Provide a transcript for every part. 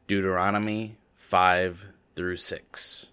Deuteronomy 5 through 6.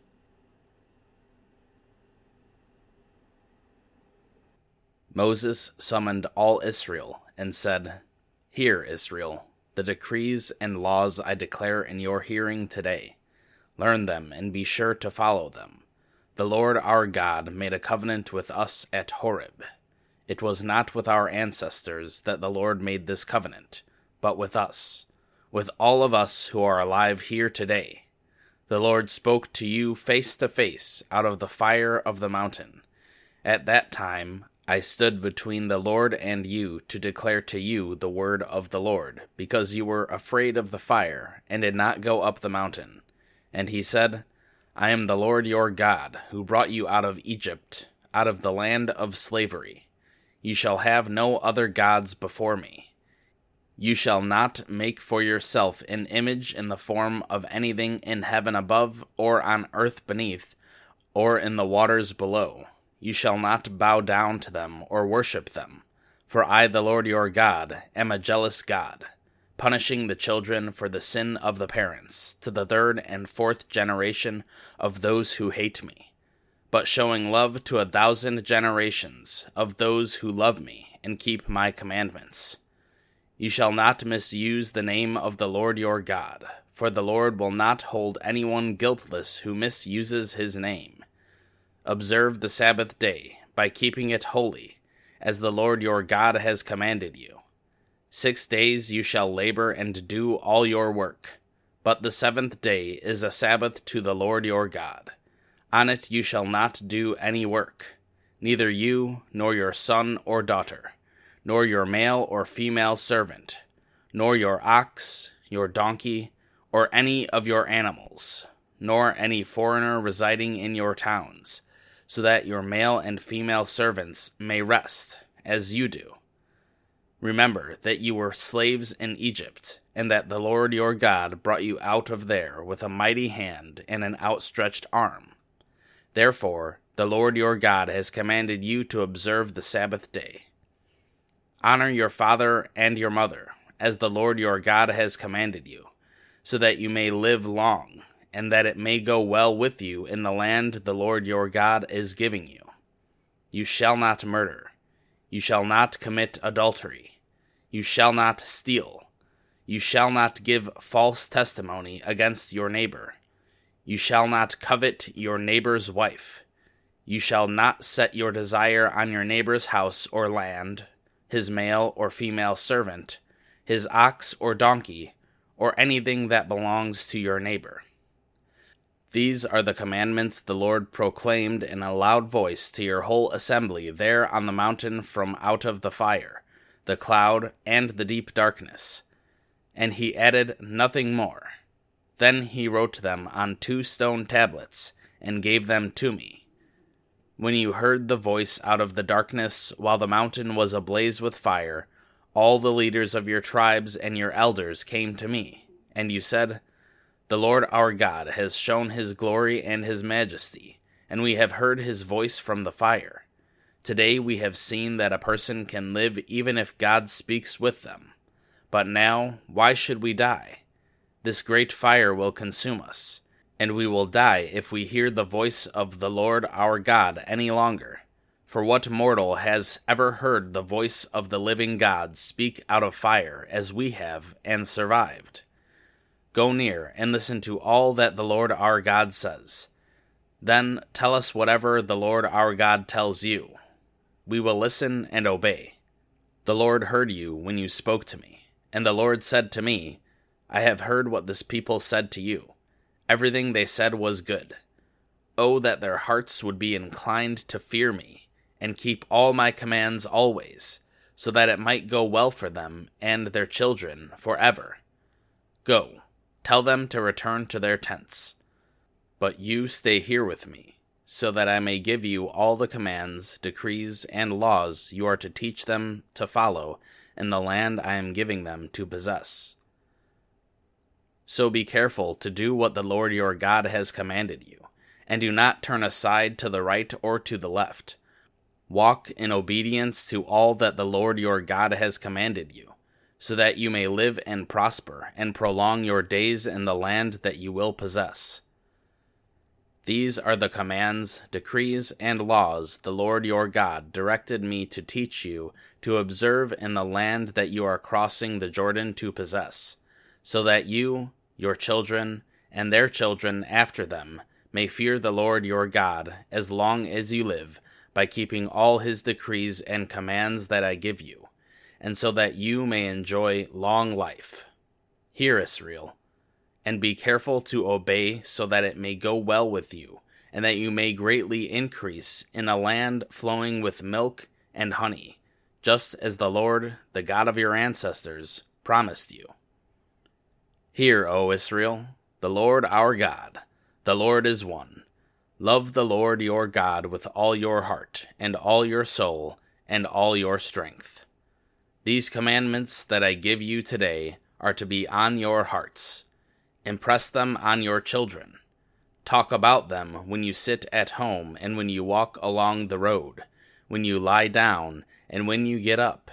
Moses summoned all Israel and said, "Hear, Israel, the decrees and laws I declare in your hearing today. Learn them and be sure to follow them. The Lord our God made a covenant with us at Horeb. It was not with our ancestors that the Lord made this covenant, but with us, with all of us who are alive here today. The Lord spoke to you face to face out of the fire of the mountain. At that time I stood between the Lord and you to declare to you the word of the Lord, because you were afraid of the fire and did not go up the mountain. And he said, I am the Lord your God, who brought you out of Egypt, out of the land of slavery. You shall have no other gods before me. You shall not make for yourself an image in the form of anything in heaven above, or on earth beneath, or in the waters below. You shall not bow down to them or worship them. For I, the Lord your God, am a jealous God, punishing the children for the sin of the parents, to the third and fourth generation of those who hate me, but showing love to 1,000 generations of those who love me and keep my commandments. You shall not misuse the name of the Lord your God, for the Lord will not hold anyone guiltless who misuses his name. Observe the Sabbath day by keeping it holy, as the Lord your God has commanded you. 6 days you shall labor and do all your work, but the seventh day is a Sabbath to the Lord your God. On it you shall not do any work, neither you, nor your son or daughter, nor your male or female servant, nor your ox, your donkey, or any of your animals, nor any foreigner residing in your towns, so that your male and female servants may rest, as you do. Remember that you were slaves in Egypt, and that the Lord your God brought you out of there with a mighty hand and an outstretched arm. Therefore, the Lord your God has commanded you to observe the Sabbath day. Honor your father and your mother, as the Lord your God has commanded you, so that you may live long, and that it may go well with you in the land the Lord your God is giving you. You shall not murder. You shall not commit adultery. You shall not steal. You shall not give false testimony against your neighbor. You shall not covet your neighbor's wife. You shall not set your desire on your neighbor's house or land, his male or female servant, his ox or donkey, or anything that belongs to your neighbor. These are the commandments the Lord proclaimed in a loud voice to your whole assembly there on the mountain from out of the fire, the cloud, and the deep darkness. And he added nothing more. Then he wrote them on 2 stone tablets, and gave them to me. When you heard the voice out of the darkness while the mountain was ablaze with fire, all the leaders of your tribes and your elders came to me, and you said, The Lord our God has shown his glory and his majesty, and we have heard his voice from the fire. Today we have seen that a person can live even if God speaks with them. But now, why should we die? This great fire will consume us, and we will die if we hear the voice of the Lord our God any longer. For what mortal has ever heard the voice of the living God speak out of fire as we have, and survived? Go near and listen to all that the Lord our God says. Then tell us whatever the Lord our God tells you. We will listen and obey. The Lord heard you when you spoke to me, and the Lord said to me, I have heard what this people said to you. Everything they said was good. Oh, that their hearts would be inclined to fear me, and keep all my commands always, so that it might go well for them and their children forever. Go. Tell them to return to their tents. But you stay here with me, so that I may give you all the commands, decrees, and laws you are to teach them to follow in the land I am giving them to possess. So be careful to do what the Lord your God has commanded you, and do not turn aside to the right or to the left. Walk in obedience to all that the Lord your God has commanded you, so that you may live and prosper, and prolong your days in the land that you will possess. These are the commands, decrees, and laws the Lord your God directed me to teach you to observe in the land that you are crossing the Jordan to possess, so that you, your children, and their children after them may fear the Lord your God as long as you live, by keeping all his decrees and commands that I give you, and so that you may enjoy long life. Hear, Israel, and be careful to obey, so that it may go well with you, and that you may greatly increase in a land flowing with milk and honey, just as the Lord, the God of your ancestors, promised you. Hear, O Israel, the Lord our God, the Lord is one. Love the Lord your God with all your heart, and all your soul, and all your strength. These commandments that I give you today are to be on your hearts. Impress them on your children. Talk about them when you sit at home and when you walk along the road, when you lie down and when you get up.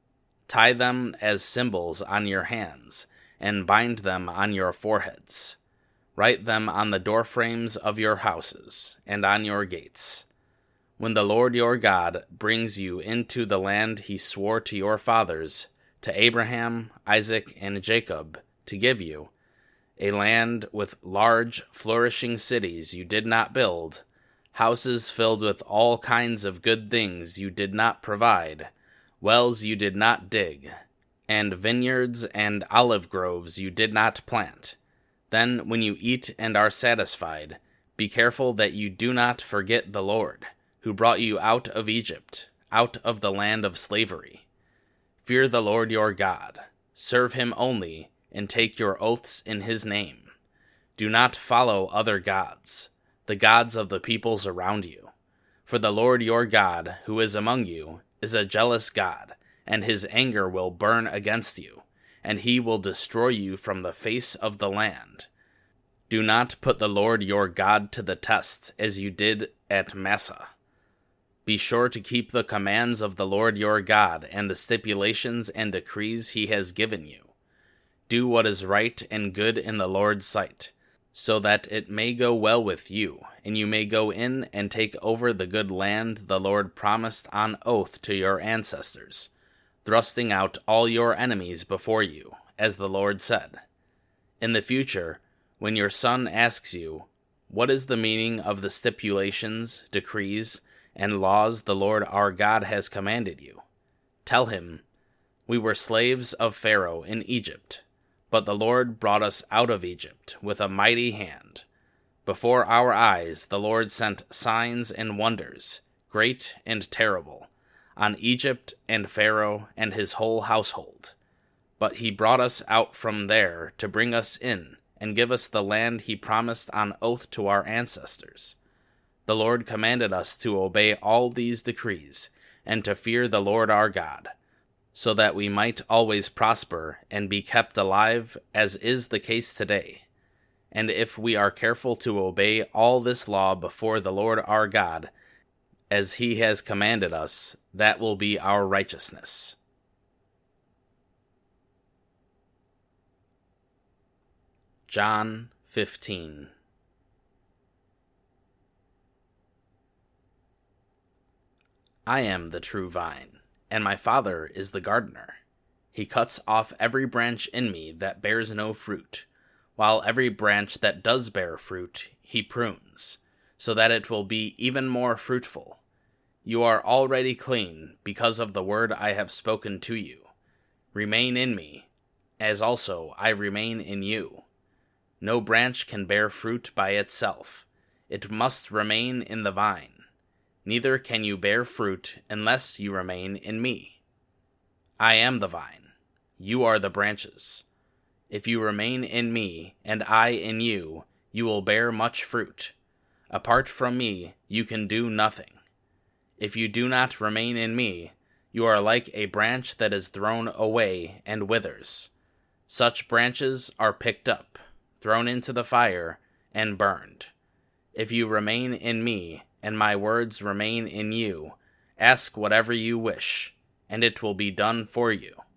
Tie them as symbols on your hands, and bind them on your foreheads. Write them on the doorframes of your houses and on your gates. When the Lord your God brings you into the land he swore to your fathers, to Abraham, Isaac, and Jacob, to give you, a land with large, flourishing cities you did not build, houses filled with all kinds of good things you did not provide, wells you did not dig, and vineyards and olive groves you did not plant. Then, when you eat and are satisfied, be careful that you do not forget the Lord, who brought you out of Egypt, out of the land of slavery. Fear the Lord your God, serve him only, and take your oaths in his name. Do not follow other gods, the gods of the peoples around you. For the Lord your God, who is among you, is a jealous God, and his anger will burn against you, and he will destroy you from the face of the land. Do not put the Lord your God to the test, as you did at Massah. Be sure to keep the commands of the Lord your God and the stipulations and decrees he has given you. Do what is right and good in the Lord's sight, so that it may go well with you, and you may go in and take over the good land the Lord promised on oath to your ancestors, thrusting out all your enemies before you, as the Lord said. In the future, when your son asks you, "What is the meaning of the stipulations, decrees, and laws the Lord our God has commanded you?" tell him, "We were slaves of Pharaoh in Egypt, but the Lord brought us out of Egypt with a mighty hand. Before our eyes the Lord sent signs and wonders, great and terrible, on Egypt and Pharaoh and his whole household. But he brought us out from there to bring us in and give us the land he promised on oath to our ancestors. The Lord commanded us to obey all these decrees and to fear the Lord our God, so that we might always prosper and be kept alive, as is the case today. And if we are careful to obey all this law before the Lord our God, as he has commanded us, that will be our righteousness." John 15. I am the true vine, and my Father is the gardener. He cuts off every branch in me that bears no fruit, while every branch that does bear fruit he prunes, so that it will be even more fruitful. You are already clean because of the word I have spoken to you. Remain in me, as also I remain in you. No branch can bear fruit by itself. It must remain in the vine. Neither can you bear fruit unless you remain in me. I am the vine. You are the branches. If you remain in me, and I in you, you will bear much fruit. Apart from me, you can do nothing. If you do not remain in me, you are like a branch that is thrown away and withers. Such branches are picked up, thrown into the fire, and burned. If you remain in me, and my words remain in you, ask whatever you wish, and it will be done for you.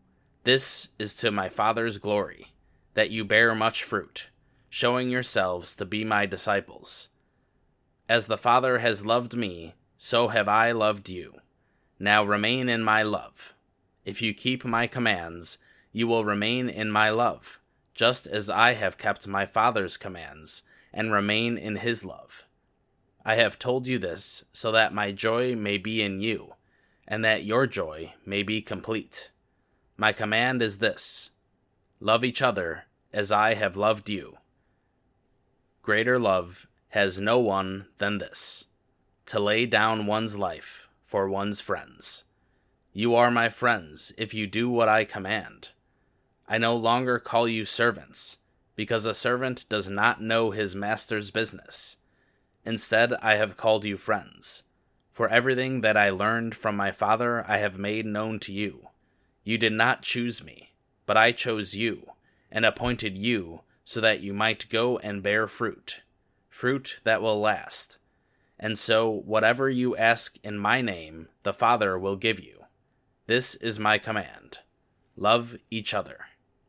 This is to my Father's glory, that you bear much fruit, showing yourselves to be my disciples. As the Father has loved me, so have I loved you. Now remain in my love. If you keep my commands, you will remain in my love, just as I have kept my Father's commands, and remain in his love. I have told you this, so that my joy may be in you, and that your joy may be complete. My command is this: love each other as I have loved you. Greater love has no one than this, to lay down one's life for one's friends. You are my friends if you do what I command. I no longer call you servants, because a servant does not know his master's business. Instead, I have called you friends, for everything that I learned from my Father I have made known to you. You did not choose me, but I chose you, and appointed you so that you might go and bear fruit, fruit that will last. And so, whatever you ask in my name, the Father will give you. This is my command: love each other.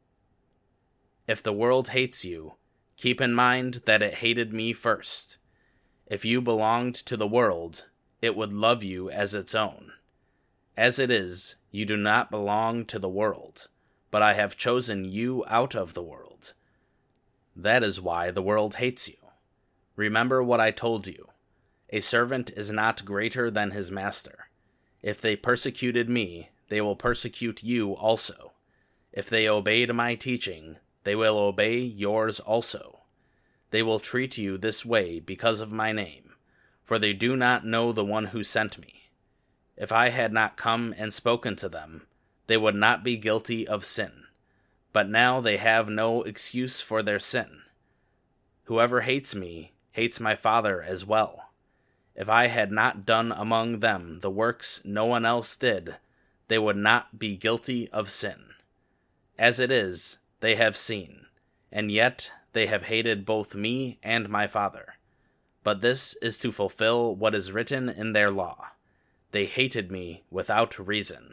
If the world hates you, keep in mind that it hated me first. If you belonged to the world, it would love you as its own. As it is, you do not belong to the world, but I have chosen you out of the world. That is why the world hates you. Remember what I told you. A servant is not greater than his master. If they persecuted me, they will persecute you also. If they obeyed my teaching, they will obey yours also. They will treat you this way because of my name, for they do not know the one who sent me. If I had not come and spoken to them, they would not be guilty of sin. But now they have no excuse for their sin. Whoever hates me hates my Father as well. If I had not done among them the works no one else did, they would not be guilty of sin. As it is, they have seen, and yet they have hated both me and my Father. But this is to fulfill what is written in their law: they hated me without reason.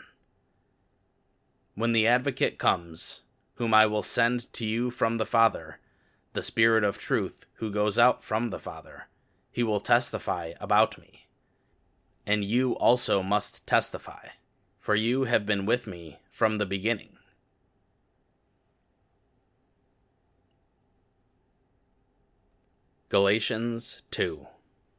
When the Advocate comes, whom I will send to you from the Father, the Spirit of truth who goes out from the Father, he will testify about me. And you also must testify, for you have been with me from the beginning. Galatians 2.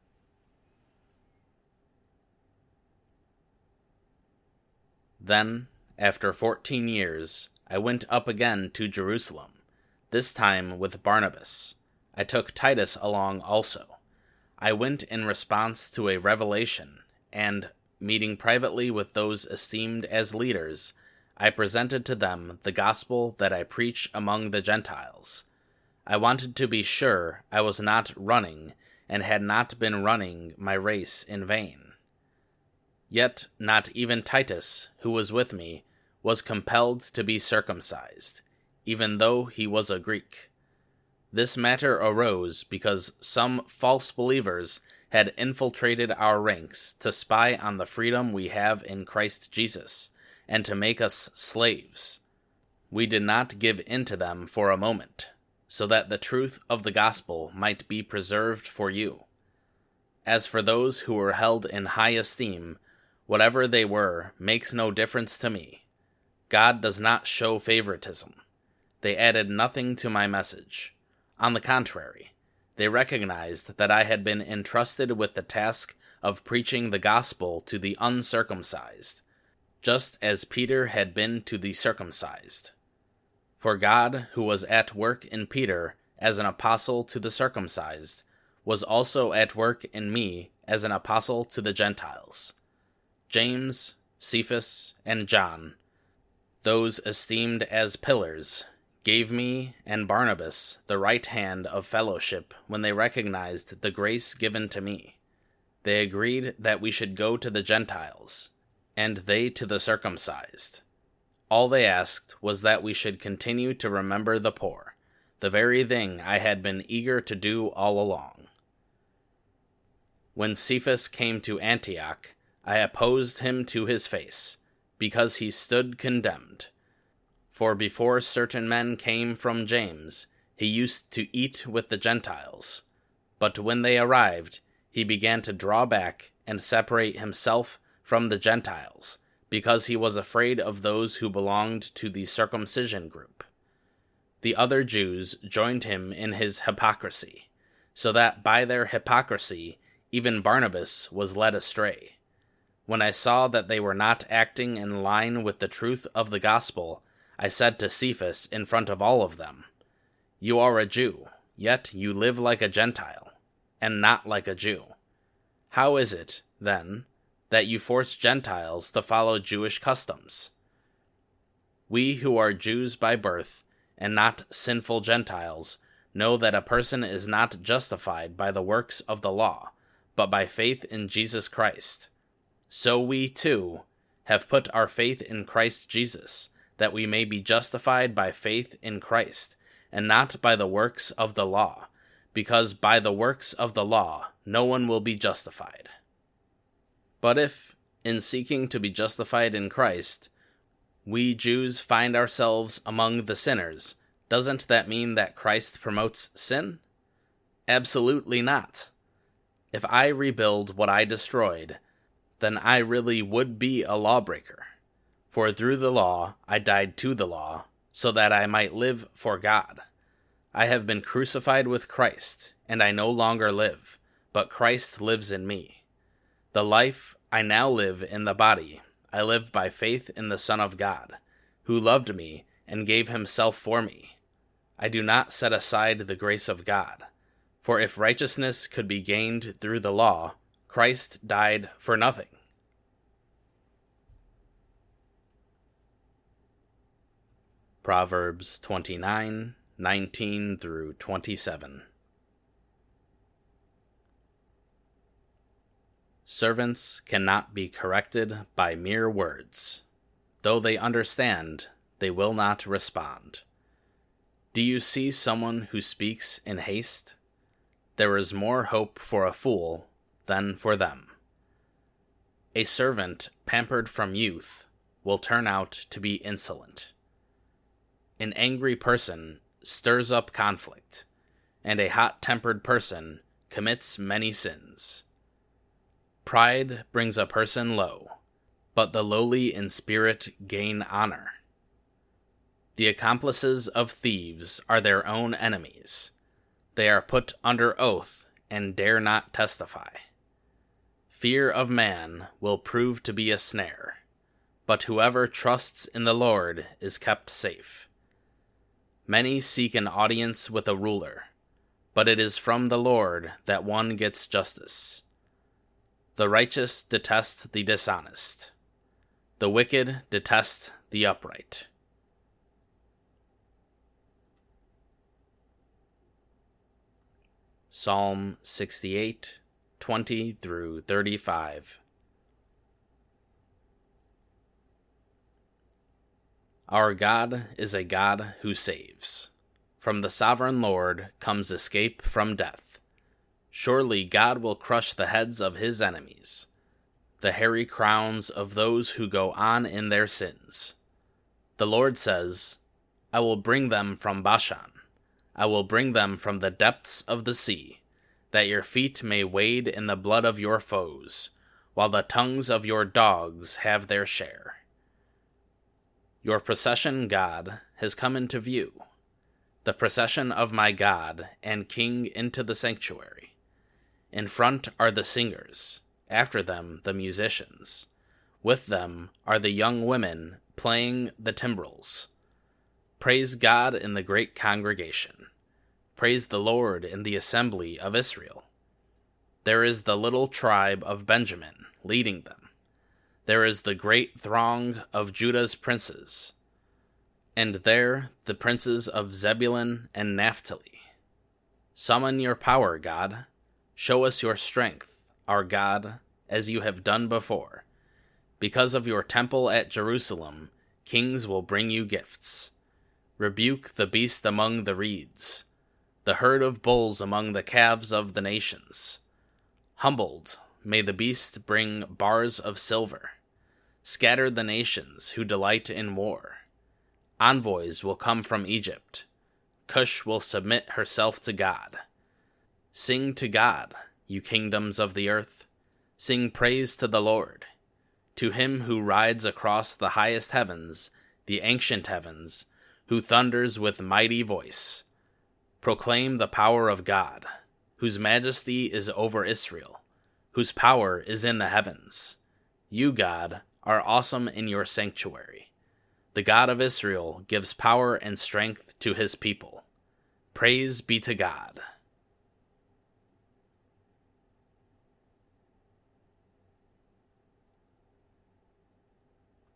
Then, after 14 years, I went up again to Jerusalem, this time with Barnabas. I took Titus along also. I went in response to a revelation, and, meeting privately with those esteemed as leaders, I presented to them the gospel that I preach among the Gentiles. I wanted to be sure I was not running, and had not been running my race in vain. Yet not even Titus, who was with me, was compelled to be circumcised, even though he was a Greek. This matter arose because some false believers had infiltrated our ranks to spy on the freedom we have in Christ Jesus, and to make us slaves. We did not give in to them for a moment, so that the truth of the gospel might be preserved for you. As for those who were held in high esteem, whatever they were makes no difference to me. God does not show favoritism. They added nothing to my message. On the contrary, they recognized that I had been entrusted with the task of preaching the gospel to the uncircumcised, just as Peter had been to the circumcised. For God, who was at work in Peter as an apostle to the circumcised, was also at work in me as an apostle to the Gentiles. James, Cephas, and John, those esteemed as pillars, gave me and Barnabas the right hand of fellowship when they recognized the grace given to me. They agreed that we should go to the Gentiles, and they to the circumcised. All they asked was that we should continue to remember the poor, the very thing I had been eager to do all along. When Cephas came to Antioch, I opposed him to his face, because he stood condemned. For before certain men came from James, he used to eat with the Gentiles. But when they arrived, he began to draw back and separate himself from the Gentiles, because he was afraid of those who belonged to the circumcision group. The other Jews joined him in his hypocrisy, so that by their hypocrisy even Barnabas was led astray. When I saw that they were not acting in line with the truth of the gospel, I said to Cephas in front of all of them, "You are a Jew, yet you live like a Gentile, and not like a Jew. How is it, then, that you force Gentiles to follow Jewish customs? We who are Jews by birth, and not sinful Gentiles, know that a person is not justified by the works of the law, but by faith in Jesus Christ. So we, too, have put our faith in Christ Jesus, that we may be justified by faith in Christ, and not by the works of the law, because by the works of the law no one will be justified. But if, in seeking to be justified in Christ, we Jews find ourselves among the sinners, doesn't that mean that Christ promotes sin? Absolutely not. If I rebuild what I destroyed, then I really would be a lawbreaker. For through the law I died to the law, so that I might live for God. I have been crucified with Christ, and I no longer live, but Christ lives in me. The life I now live in the body, I live by faith in the Son of God, who loved me and gave himself for me. I do not set aside the grace of God. For if righteousness could be gained through the law, Christ died for nothing. Proverbs 29:19 through 27. Servants cannot be corrected by mere words. Though they understand, they will not respond. Do you see someone who speaks in haste? There is more hope for a fool than for them. A servant pampered from youth will turn out to be insolent. An angry person stirs up conflict, and a hot-tempered person commits many sins. Pride brings a person low, but the lowly in spirit gain honor. The accomplices of thieves are their own enemies. They are put under oath and dare not testify. Fear of man will prove to be a snare, but whoever trusts in the Lord is kept safe. Many seek an audience with a ruler, but it is from the Lord that one gets justice. The righteous detest the dishonest. The wicked detest the upright. Psalm 68:20 through 35. Our God is a God who saves. From the sovereign Lord comes escape from death. Surely God will crush the heads of his enemies, the hairy crowns of those who go on in their sins. The Lord says, I will bring them from Bashan. I will bring them from the depths of the sea, that your feet may wade in the blood of your foes, while the tongues of your dogs have their share. Your procession, God, has come into view, the procession of my God and King into the sanctuary. In front are the singers, after them the musicians. With them are the young women playing the timbrels. Praise God in the great congregation. Praise the Lord in the assembly of Israel. There is the little tribe of Benjamin leading them. There is the great throng of Judah's princes, and there the princes of Zebulun and Naphtali. Summon your power, God. Show us your strength, our God, as you have done before. Because of your temple at Jerusalem, kings will bring you gifts. Rebuke the beast among the reeds, the herd of bulls among the calves of the nations. Humbled, may the beast bring bars of silver. Scatter the nations who delight in war. Envoys will come from Egypt. Cush will submit herself to God. Sing to God, you kingdoms of the earth. Sing praise to the Lord. To him who rides across the highest heavens, the ancient heavens, who thunders with mighty voice. Proclaim the power of God, whose majesty is over Israel, whose power is in the heavens. You, God, are awesome in your sanctuary. The God of Israel gives power and strength to his people. Praise be to God.